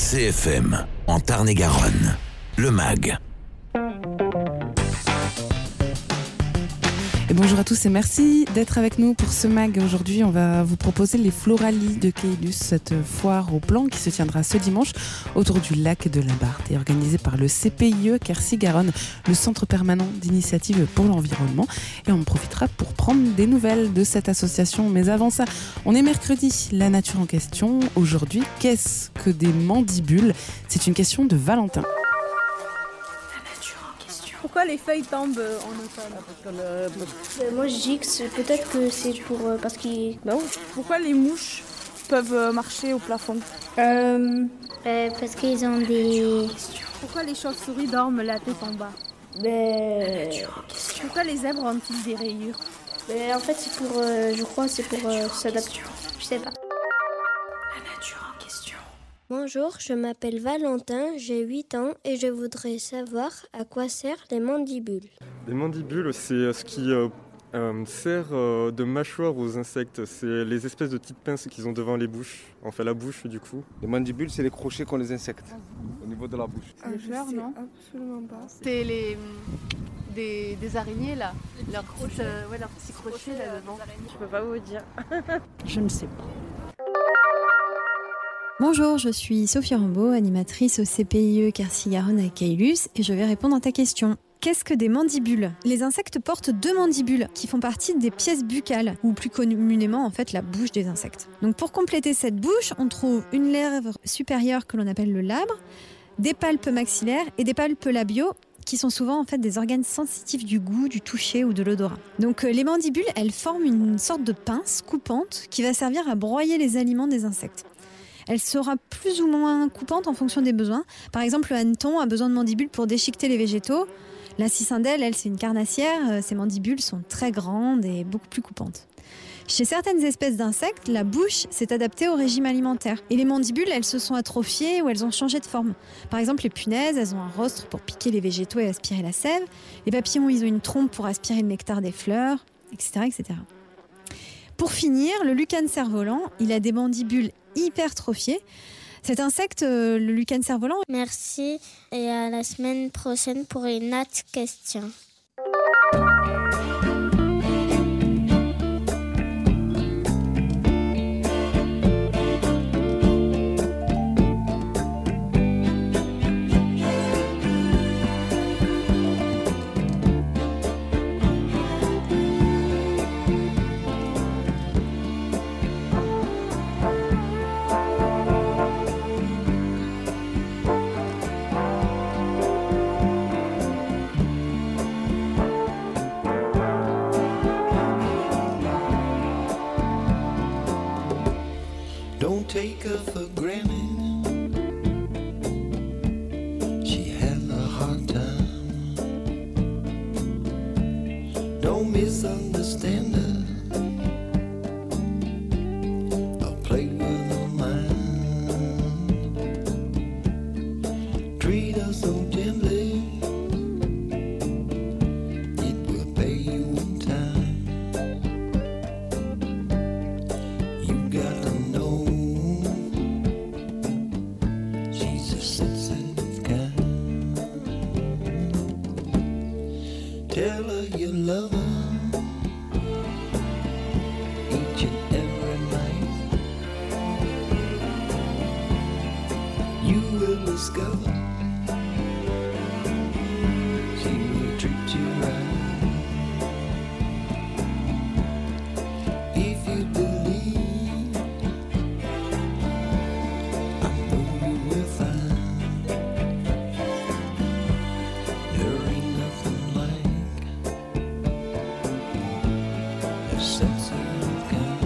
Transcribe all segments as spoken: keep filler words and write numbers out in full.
C F M, en Tarn-et-Garonne, le M A G. Et bonjour à tous et merci d'être avec nous pour ce M A G. Aujourd'hui, on va vous proposer les Floralies de Caylus, cette foire au plan qui se tiendra ce dimanche autour du lac de la Barthe et organisée par le C P I E Quercy-Garonne, le Centre permanent d'initiative pour l'environnement. Et on en profitera pour prendre des nouvelles de cette association. Mais avant ça, on est mercredi, la nature en question. Aujourd'hui, qu'est-ce que des mandibules ? C'est une question de Valentin. Pourquoi les feuilles tombent en automne ? Euh, moi je dis que c'est, peut-être que c'est pour euh, parce qu'ils. Non. Pourquoi les mouches peuvent marcher au plafond ? Euh, euh, parce qu'ils ont des. Pourquoi les chauves-souris dorment la tête en bas ? Ben. Pourquoi les zèbres ont-ils des rayures ? Ben en fait c'est pour, euh, je crois c'est pour euh, s'adapter. Je sais pas. La nature en question. Bonjour, je m'appelle Valentin, j'ai huit ans et je voudrais savoir à quoi servent les mandibules. Les mandibules, c'est ce qui euh, euh, sert euh, de mâchoire aux insectes. C'est les espèces de petites pinces qu'ils ont devant les bouches, enfin la bouche du coup. Les mandibules, c'est les crochets qu'ont les insectes au niveau de la bouche. C'est des fleurs, non ? Absolument pas. C'est les des, des araignées là, leurs petits, euh, ouais, leurs petits crochets là devant. Je peux pas vous dire. Je ne sais pas. Bonjour, je suis Sophie Rambaud, animatrice au C P I E Quercy-Garonne à Caylus et je vais répondre à ta question. Qu'est-ce que des mandibules ? Les insectes portent deux mandibules qui font partie des pièces buccales ou plus communément en fait la bouche des insectes. Donc pour compléter cette bouche, on trouve une lèvre supérieure que l'on appelle le labre, des palpes maxillaires et des palpes labiaux qui sont souvent en fait des organes sensitifs du goût, du toucher ou de l'odorat. Donc euh, les mandibules, elles forment une sorte de pince coupante qui va servir à broyer les aliments des insectes. Elle sera plus ou moins coupante en fonction des besoins. Par exemple, le hanneton a besoin de mandibules pour déchiqueter les végétaux. La cicindelle, elle, c'est une carnassière. Ses mandibules sont très grandes et beaucoup plus coupantes. Chez certaines espèces d'insectes, la bouche s'est adaptée au régime alimentaire. Et les mandibules, elles se sont atrophiées ou elles ont changé de forme. Par exemple, les punaises, elles ont un rostre pour piquer les végétaux et aspirer la sève. Les papillons, ils ont une trompe pour aspirer le nectar des fleurs, et cetera, et cetera. Pour finir, le lucane cerf-volant, il a des mandibules hypertrophiées. Cet insecte, le lucane cerf-volant... Merci et à la semaine prochaine pour une autre question. Don't take her for granted. She has a hard time. Don't misunderstand her. Or play with her mind. Treat her so gently. It will pay you in time. You gotta know. Tell her you love her each and every night. You will discover she will treat you right. If you believe, I know you will find there ain't nothing like sense of kind.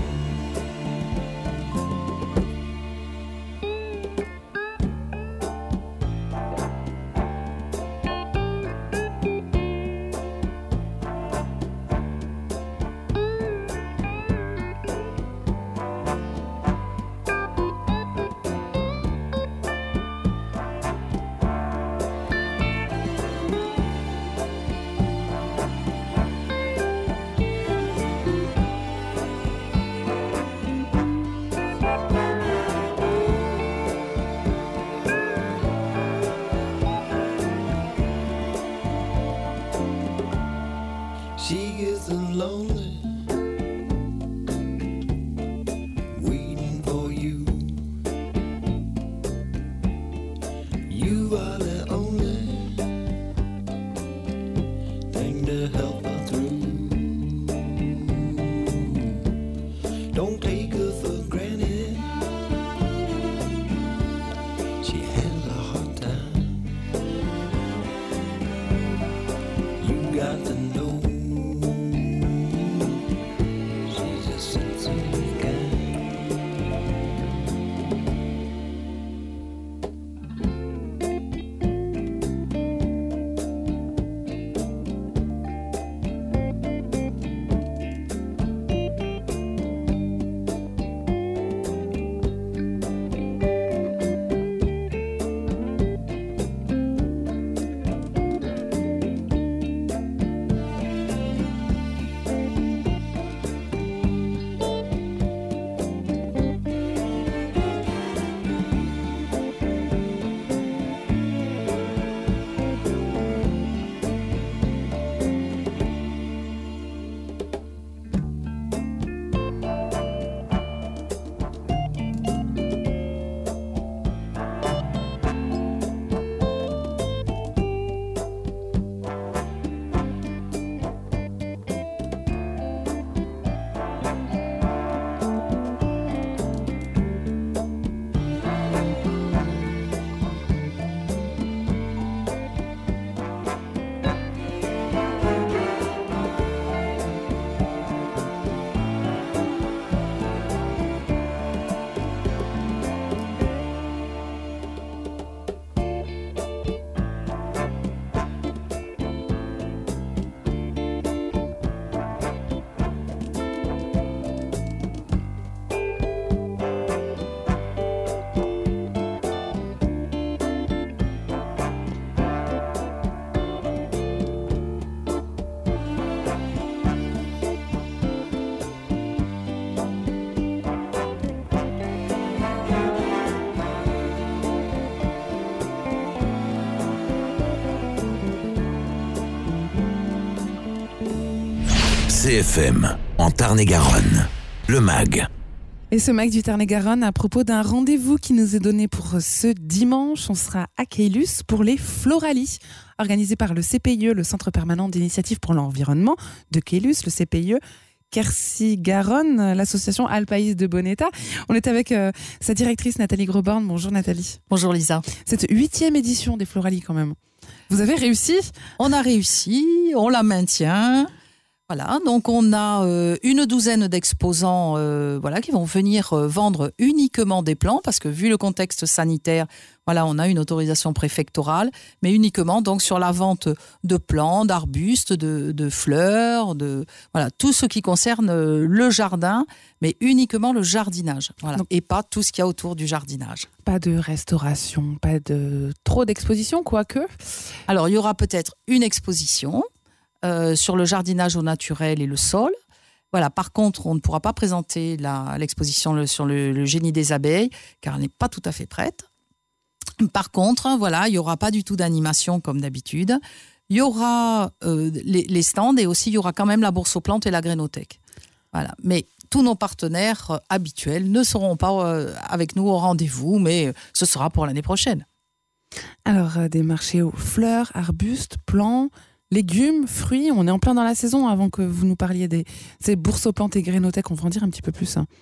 C F M, en Tarn-et-Garonne, le MAG. Et ce MAG du Tarn-et-Garonne à propos d'un rendez-vous qui nous est donné pour ce dimanche. On sera à Caylus pour les Floralies, organisés par le C P I E, le Centre permanent d'initiative pour l'environnement de Caylus, le C P I E Quercy-Garonne, l'association Alpaïs de bon état. On est avec euh, sa directrice Nathalie Grosborn. Bonjour Nathalie. Bonjour Lisa. Cette huitième édition des Floralies quand même. Vous avez réussi ? On a réussi, on la maintient. Voilà, donc on a euh, une douzaine d'exposants euh, voilà, qui vont venir euh, vendre uniquement des plants, parce que vu le contexte sanitaire, voilà, on a une autorisation préfectorale, mais uniquement donc sur la vente de plants, d'arbustes, de, de fleurs, de voilà, tout ce qui concerne le jardin, mais uniquement le jardinage, voilà, donc, et pas tout ce qu'il y a autour du jardinage. Pas de restauration, pas de trop d'exposition, quoique. Alors il y aura peut-être une exposition. Euh, sur le jardinage au naturel et le sol. Voilà, par contre, on ne pourra pas présenter la, l'exposition le, sur le, le génie des abeilles, car elle n'est pas tout à fait prête. Par contre, voilà, il n'y aura pas du tout d'animation comme d'habitude. Il y aura euh, les, les stands et aussi il y aura quand même la bourse aux plantes et la grainothèque. Voilà, mais tous nos partenaires euh, habituels ne seront pas euh, avec nous au rendez-vous, mais euh, ce sera pour l'année prochaine. Alors, euh, des marchés aux fleurs, arbustes, plants, légumes, fruits, on est en plein dans la saison avant que vous nous parliez des ces bourses aux plantes et grainothèques, on va en dire un petit peu plus. Hein.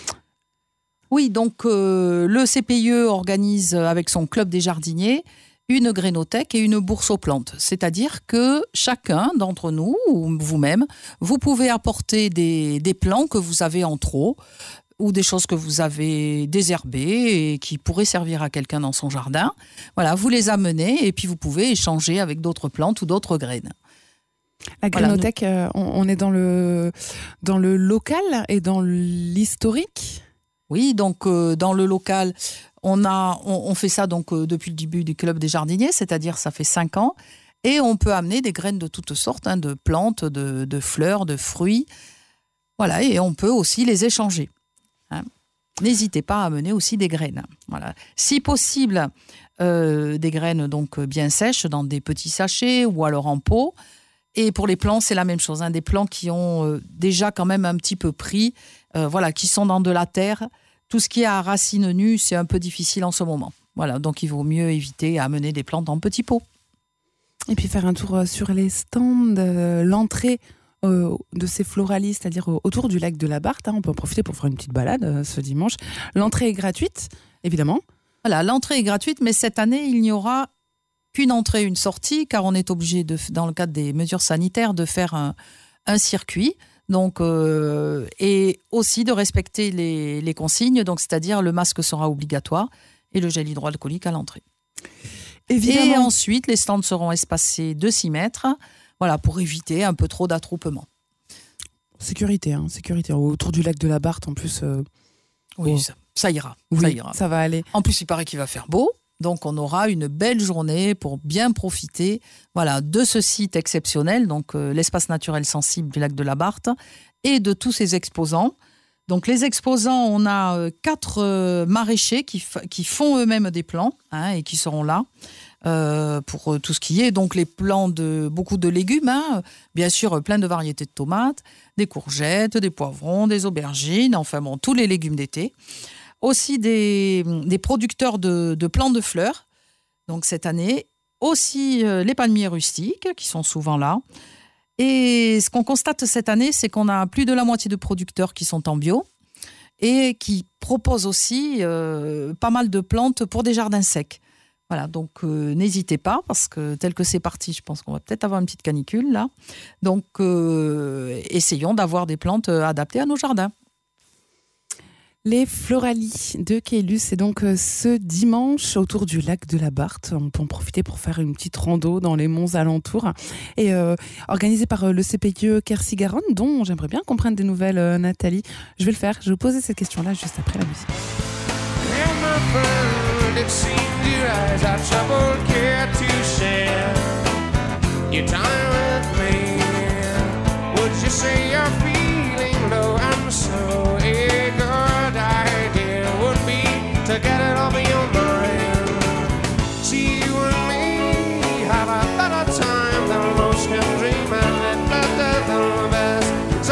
Oui, donc euh, le C P I E organise avec son club des jardiniers une grainothèque et une bourse aux plantes. C'est-à-dire que chacun d'entre nous, ou vous-même, vous pouvez apporter des, des plants que vous avez en trop, ou des choses que vous avez désherbées et qui pourraient servir à quelqu'un dans son jardin. Voilà, vous les amenez et puis vous pouvez échanger avec d'autres plantes ou d'autres graines. La grainothèque, voilà, nous... on est dans le, dans le local et dans l'historique ? Oui, donc euh, dans le local, on, a, on, on fait ça donc, euh, depuis le début du Club des jardiniers, c'est-à-dire ça fait cinq ans, et on peut amener des graines de toutes sortes, hein, de plantes, de, de fleurs, de fruits. Voilà, et on peut aussi les échanger. Hein. N'hésitez pas à amener aussi des graines. Voilà. Si possible, euh, des graines donc bien sèches dans des petits sachets ou alors en pot. Et pour les plants, c'est la même chose. Hein. Des plants qui ont euh, déjà quand même un petit peu pris, euh, voilà, qui sont dans de la terre. Tout ce qui est à racines nues, c'est un peu difficile en ce moment. Voilà, donc il vaut mieux éviter à amener des plantes en petits pots. Et puis faire un tour sur les stands, euh, l'entrée Euh, de ces floralies, c'est-à-dire euh, autour du lac de la Barthe. Hein, on peut en profiter pour faire une petite balade euh, ce dimanche. L'entrée est gratuite, évidemment. Voilà, l'entrée est gratuite, mais cette année, il n'y aura qu'une entrée, une sortie, car on est obligé, de, dans le cadre des mesures sanitaires, de faire un, un circuit. Donc, euh, et aussi de respecter les, les consignes, donc, c'est-à-dire le masque sera obligatoire et le gel hydroalcoolique à l'entrée. Évidemment. Et ensuite, les stands seront espacés de six mètres. Voilà, pour éviter un peu trop d'attroupement. Sécurité, hein, sécurité. Autour du lac de la Barthe, en plus. Euh... Oui, oh. ça, ça ira. Oui, ça ira. Ça va aller. En plus, il paraît qu'il va faire beau. Donc, on aura une belle journée pour bien profiter voilà, de ce site exceptionnel, donc euh, l'espace naturel sensible du lac de la Barthe, et de tous ces exposants. Donc, les exposants, on a euh, quatre euh, maraîchers qui, f- qui font eux-mêmes des plants hein, et qui seront là. Euh, pour tout ce qui est donc les plants de beaucoup de légumes, hein, bien sûr plein de variétés de tomates, des courgettes, des poivrons, des aubergines, enfin bon, tous les légumes d'été. Aussi des, des producteurs de, de plants de fleurs, donc cette année. Aussi euh, les palmiers rustiques qui sont souvent là. Et ce qu'on constate cette année, c'est qu'on a plus de la moitié de producteurs qui sont en bio et qui proposent aussi euh, pas mal de plantes pour des jardins secs. Voilà, donc euh, n'hésitez pas, parce que tel que c'est parti, je pense qu'on va peut-être avoir une petite canicule là. Donc, euh, essayons d'avoir des plantes adaptées à nos jardins. Les Floralies de Caylus, c'est donc ce dimanche autour du lac de la Barthe. On peut en profiter pour faire une petite rando dans les monts alentours. Et euh, organisé par le C P I E Quercy-Garonne, dont j'aimerais bien qu'on prenne des nouvelles, euh, Nathalie. Je vais le faire, je vais vous poser cette question-là juste après la musique. It seemed your eyes had trouble care to share your time with me. Would you say you're feeling low and so a good idea would be to get it off your mind? See you and me have a better time than most can dream, and it better than the best.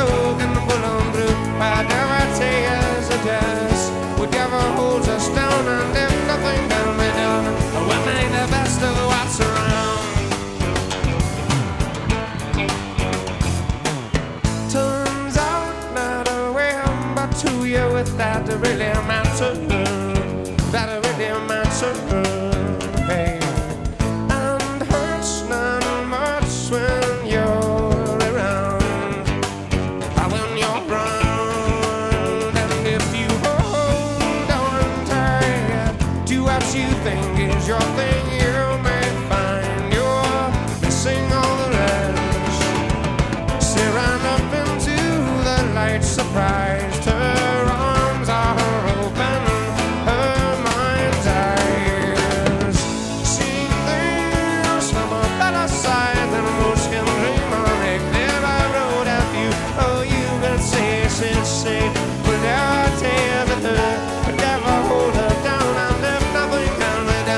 pain. And hurts not much when you're around, or when you're around. And if you hold on tight to what you think is your thing, you may find you're missing all the rest. Staring up into the light, surprised, her arms are open, her mind's eyes, seeing things from a better side than most can dream of. They never wrote at you, oh you can say, say, say, but never tell her, but never hold her down. And if nothing can, they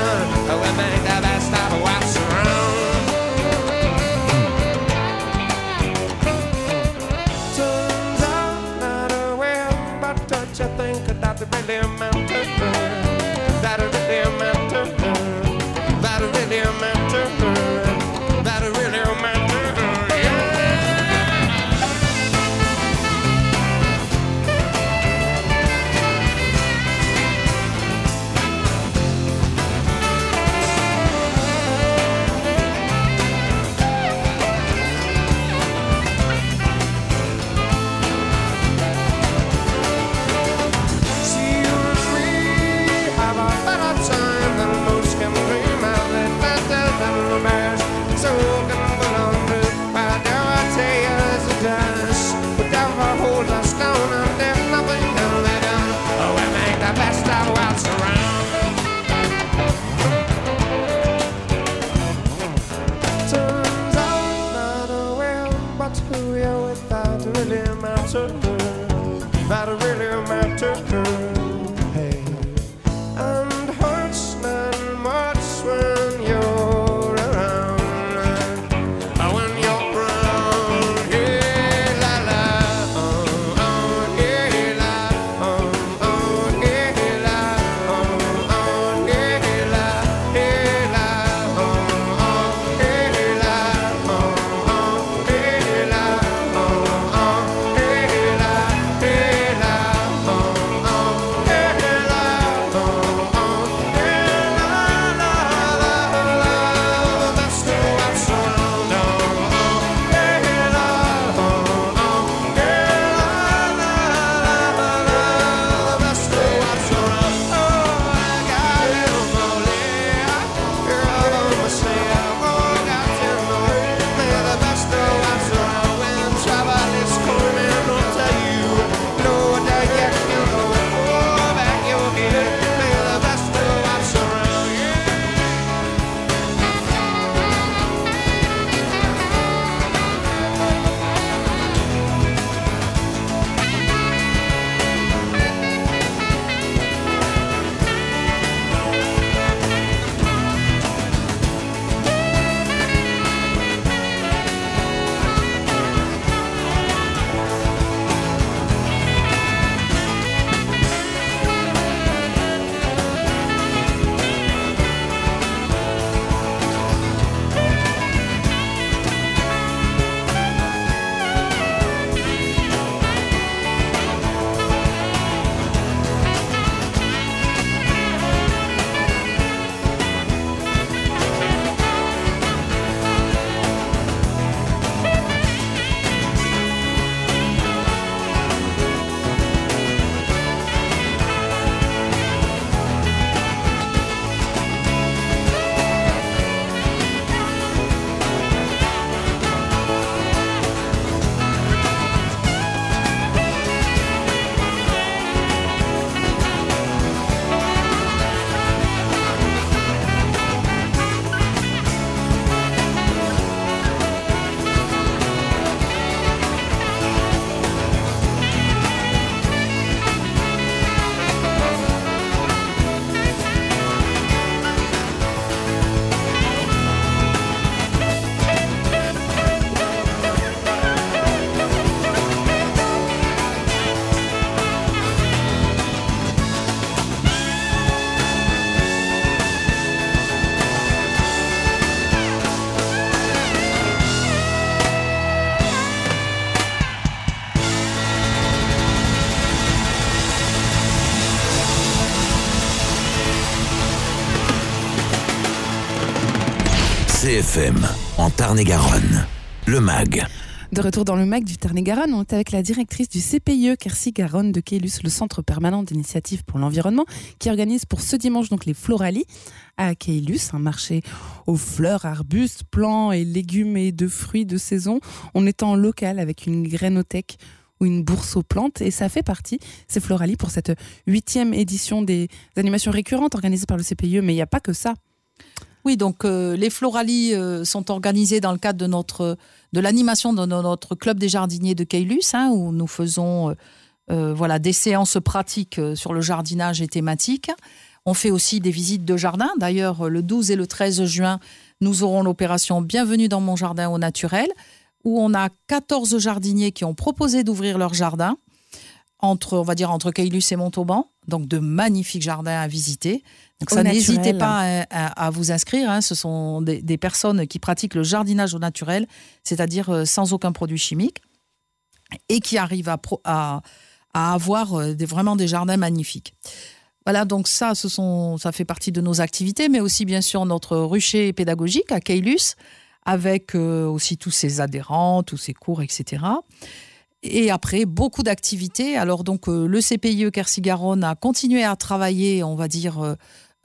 T F M, en Tarn-et-Garonne, le M A G. De retour dans le M A G du Tarn-et-Garonne, on est avec la directrice du C P I E Quercy-Garonne de Caylus, le centre permanent d'initiative pour l'environnement, qui organise pour ce dimanche donc les Floralies à Caylus, un marché aux fleurs, arbustes, plants et légumes et de fruits de saison. On est en local avec une grainothèque ou une bourse aux plantes, et ça fait partie, ces Floralies, pour cette huitième édition des animations récurrentes organisées par le C P I E, mais il n'y a pas que ça. Oui, donc euh, les Floralies euh, sont organisées dans le cadre de, notre, de l'animation de notre club des jardiniers de Caylus, hein, où nous faisons euh, euh, voilà, des séances pratiques sur le jardinage et thématiques. On fait aussi des visites de jardin. D'ailleurs, le douze et le treize juin, nous aurons l'opération Bienvenue dans mon jardin au naturel, où on a quatorze jardiniers qui ont proposé d'ouvrir leur jardin entre, on va dire, entre Caylus et Montauban. Donc, de magnifiques jardins à visiter. Donc, ça, n'hésitez pas à, à, à vous inscrire. Hein. Ce sont des, des personnes qui pratiquent le jardinage au naturel, c'est-à-dire euh, sans aucun produit chimique, et qui arrivent à, pro, à, à avoir euh, des, vraiment des jardins magnifiques. Voilà, donc ça, ce sont, ça fait partie de nos activités, mais aussi, bien sûr, notre rucher pédagogique à Caylus, avec euh, aussi tous ses adhérents, tous ses cours, et cetera. Et après, beaucoup d'activités. Alors, donc, euh, le C P I E Quercy-Garonne a continué à travailler, on va dire, euh,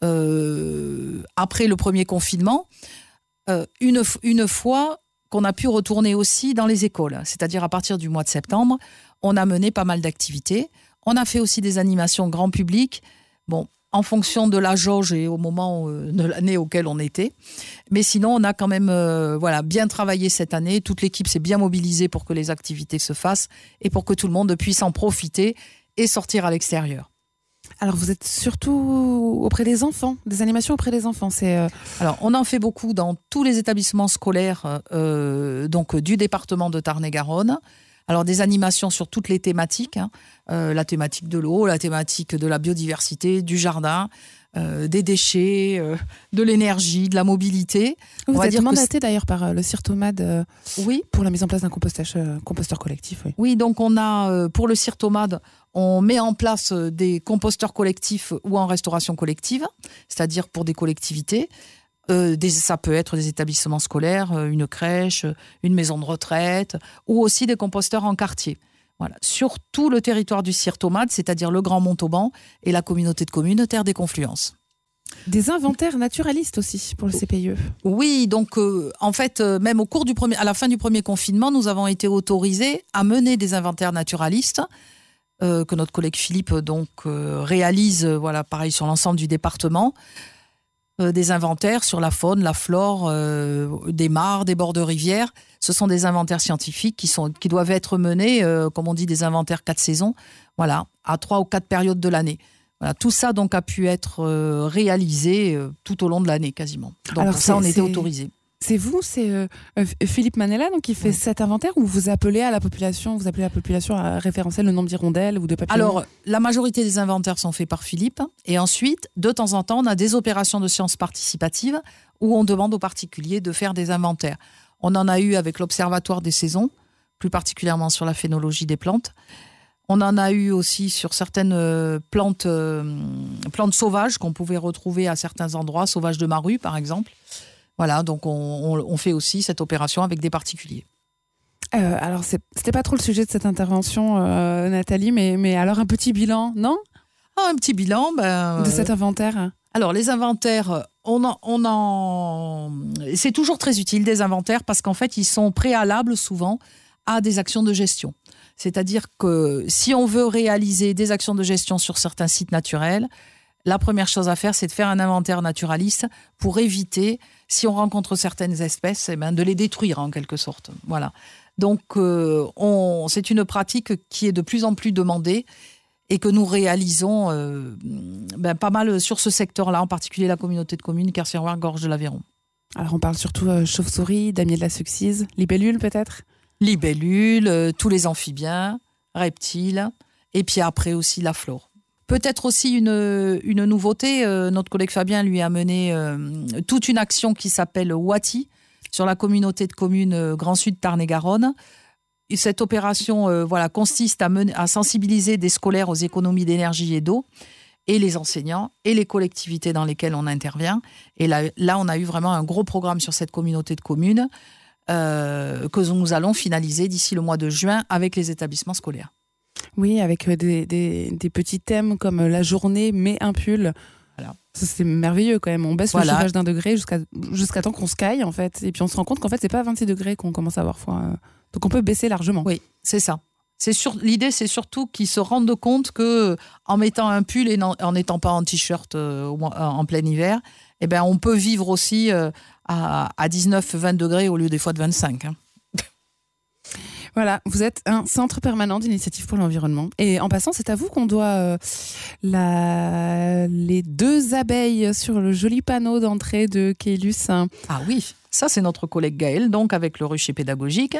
euh, après le premier confinement, euh, une, une fois qu'on a pu retourner aussi dans les écoles. C'est-à-dire, à partir du mois de septembre, on a mené pas mal d'activités. On a fait aussi des animations grand public. Bon, en fonction de la jauge et au moment de l'année auquel on était. Mais sinon, on a quand même euh, voilà, bien travaillé cette année. Toute l'équipe s'est bien mobilisée pour que les activités se fassent et pour que tout le monde puisse en profiter et sortir à l'extérieur. Alors, vous êtes surtout auprès des enfants, des animations auprès des enfants. C'est euh... Alors, on en fait beaucoup dans tous les établissements scolaires euh, donc, du département de Tarn-et-Garonne. Alors, des animations sur toutes les thématiques, hein. euh, la thématique de l'eau, la thématique de la biodiversité, du jardin, euh, des déchets, euh, de l'énergie, de la mobilité. Vous On va êtes dire mandaté d'ailleurs par euh, le CIRTOMAD euh, oui. pour la mise en place d'un compostage, euh, composteur collectif. Oui. oui, donc on a, euh, pour le CIRTOMAD, on met en place des composteurs collectifs ou en restauration collective, c'est-à-dire pour des collectivités. Euh, des, ça peut être des établissements scolaires, euh, une crèche, une maison de retraite, ou aussi des composteurs en quartier. Voilà. Sur tout le territoire du CIRTOMAD, c'est-à-dire le Grand Montauban et la communauté de communes Terre des Confluences. Des inventaires naturalistes aussi pour le C P I E. Oui, donc euh, en fait, euh, même au cours du premier, à la fin du premier confinement, nous avons été autorisés à mener des inventaires naturalistes euh, que notre collègue Philippe donc euh, réalise, euh, voilà, pareil sur l'ensemble du département. Euh, des inventaires sur la faune, la flore, euh, des mares, des bords de rivières. Ce sont des inventaires scientifiques qui, sont, qui doivent être menés, euh, comme on dit, des inventaires quatre saisons, voilà, à trois ou quatre périodes de l'année. Voilà, tout ça donc a pu être euh, réalisé euh, tout au long de l'année quasiment. Donc Alors, pour ça, on c'est, était autorisés. C'est vous, c'est euh, Philippe Manella donc, qui fait oui. cet inventaire, ou vous appelez à la population, vous appelez la population à référencer le nombre d'hirondelles ou de papillons? Alors, la majorité des inventaires sont faits par Philippe. Et ensuite, de temps en temps, on a des opérations de sciences participatives où on demande aux particuliers de faire des inventaires. On en a eu avec l'Observatoire des saisons, plus particulièrement sur la phénologie des plantes. On en a eu aussi sur certaines plantes, euh, plantes sauvages qu'on pouvait retrouver à certains endroits, sauvages de Maru par exemple. Voilà, donc on, on, on fait aussi cette opération avec des particuliers. Euh, alors, c'est, c'était pas trop le sujet de cette intervention, euh, Nathalie, mais, mais alors un petit bilan, non? Ah, un petit bilan, ben, de cet inventaire. Alors, les inventaires, on en, on en, c'est toujours très utile des inventaires parce qu'en fait, ils sont préalables souvent à des actions de gestion. C'est-à-dire que si on veut réaliser des actions de gestion sur certains sites naturels, la première chose à faire, c'est de faire un inventaire naturaliste pour éviter, si on rencontre certaines espèces, eh ben, de les détruire en quelque sorte. Voilà. Donc, euh, on, c'est une pratique qui est de plus en plus demandée et que nous réalisons euh, ben, pas mal sur ce secteur-là, en particulier la communauté de communes Quercy-Gorge de l'Aveyron. Alors, on parle surtout euh, chauve-souris, damier de la Succise, libellules peut-être? Libellules, euh, tous les amphibiens, reptiles, et puis après aussi la flore. Peut-être aussi une, une nouveauté, euh, notre collègue Fabien lui a mené euh, toute une action qui s'appelle Wati sur la communauté de communes euh, Grand Sud Tarn-et-Garonne. Et cette opération euh, voilà, consiste à, mener, à sensibiliser des scolaires aux économies d'énergie et d'eau et les enseignants et les collectivités dans lesquelles on intervient. Et là, là on a eu vraiment un gros programme sur cette communauté de communes euh, que nous allons finaliser d'ici le mois de juin avec les établissements scolaires. Oui, avec des, des, des petits thèmes comme la journée, mets un pull. Voilà. Ça, c'est merveilleux quand même. On baisse Voilà. le chauffage d'un degré jusqu'à, jusqu'à temps qu'on se caille, en fait. Et puis on se rend compte qu'en fait, c'est pas à vingt-six degrés qu'on commence à avoir froid. Donc on peut baisser largement. Oui, c'est ça. C'est sur... L'idée, c'est surtout qu'ils se rendent compte que en mettant un pull et en, en n'étant pas en t-shirt euh, en plein hiver, eh ben, on peut vivre aussi euh, à, à dix-neuf vingt degrés au lieu des fois de vingt-cinq. Hein. Voilà, vous êtes un centre permanent d'initiative pour l'environnement. Et en passant, c'est à vous qu'on doit euh, la... les deux abeilles sur le joli panneau d'entrée de Caylus. Ah oui, ça c'est notre collègue Gaël, donc avec le rucher pédagogique,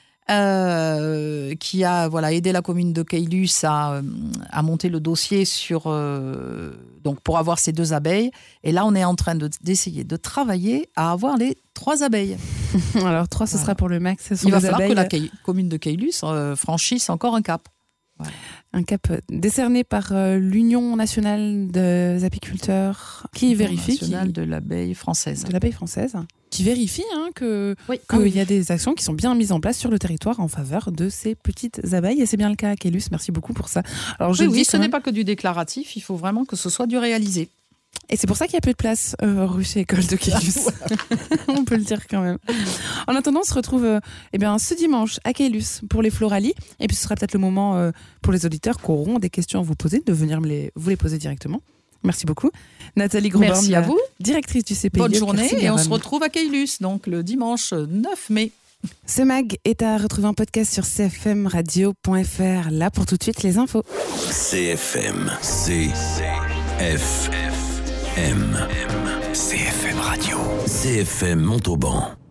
euh, qui a voilà, aidé la commune de Caylus à, à monter le dossier sur, euh, donc pour avoir ces deux abeilles. Et là, on est en train de, d'essayer de travailler à avoir les trois abeilles. Alors, trois, ce Voilà. sera pour le max. Ce sont Il va des falloir abeilles... que la Cail- commune de Caylus euh, franchisse encore un cap. Voilà. Un cap décerné par euh, l'Union nationale des apiculteurs qui vérifie Nationale qui... de l'abeille française. de l'abeille française, qui vérifie hein, que Oui. qu'il Ah oui. y a des actions qui sont bien mises en place sur le territoire en faveur de ces petites abeilles. Et c'est bien le cas à Caylus. Merci beaucoup pour ça. Alors, je Oui, le oui, dis ce quand n'est même- pas que du déclaratif, il faut vraiment que ce soit du réalisé. Et c'est pour ça qu'il y a peu de place euh, rue chez École de Caylus. On peut le dire quand même. En attendant, on se retrouve euh, eh bien, ce dimanche à Caylus pour les Floralies. Et puis ce sera peut-être le moment euh, pour les auditeurs qui auront des questions à vous poser, de venir me les, vous les poser directement. Merci beaucoup. Nathalie Grosborn, Merci à vous. directrice du C P I E. Bonne journée et on se Quercy-Garonne. retrouve à Caylus, donc le dimanche neuf mai. Ce mag est à retrouver en podcast sur c f m radio point f r. Là, pour tout de suite, les infos. C F M. C F M. C F M Radio. C F M Montauban.